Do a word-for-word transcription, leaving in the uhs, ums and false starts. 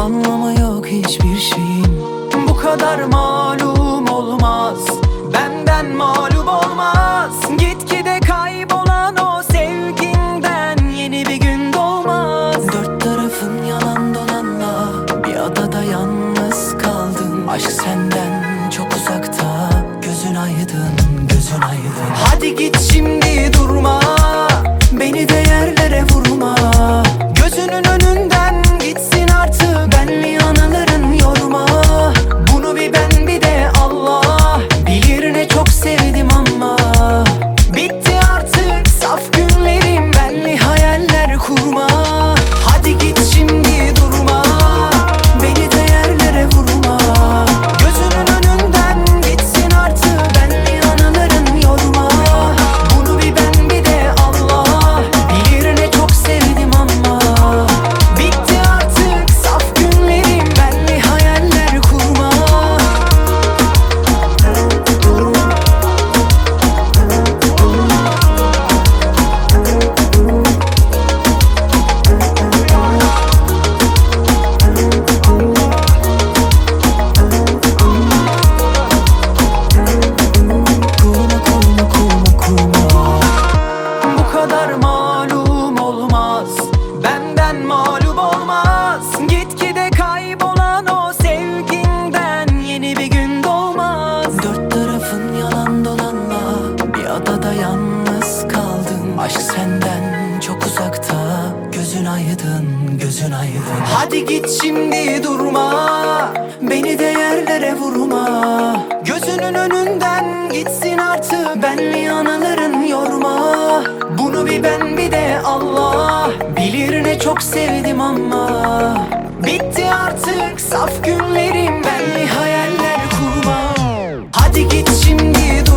anlamı yok hiçbir şeyin. Bu kadar malum olmaz, benden mağlup olmaz. Gitgide kaybolan o sevginden yeni bir gün doğmaz. Dört tarafın yalan dolanla bir adada yalnız kaldın. Aşk senden çok uzakta, gözün aydın, gözün aydın. Hadi git şimdi durma, beni de yerlere vurma. Gözünün önünden gitsin artık benli anıların yorma. Bunu bir ben bir de Allah bilir, ne çok sevdim ama bitti artık saf günlerim, benli hayaller kurma. Hadi git şimdi durma, beni de yerlere vurma. Gözünün önünden gitsin artık benli anıların yorma. Bunu bir ben bir de Allah bilir, ne çok sevdim ama bitti artık saf günlerim, benli hayaller kurma. Kurma kurma kurma kurma. Bu kadar malum olmaz, benden mağlup olmaz. Gitgide kaybolan o sevginden yeni bir gün doğmaz. Dört tarafın yalan dolanla bir adada yalnız kaldın. Aşk senden çok uzakta, gözün aydın, gözün aydın. Hadi git şimdi durma, beni de yerlere vurma. Gözünün önünden gitsin artık benli anıların yorma. Bunu bir ben bir de Allah bilir, ne çok sevdim ama bitti artık saf günlerim, benli hayaller kurma. Hadi git şimdi dur.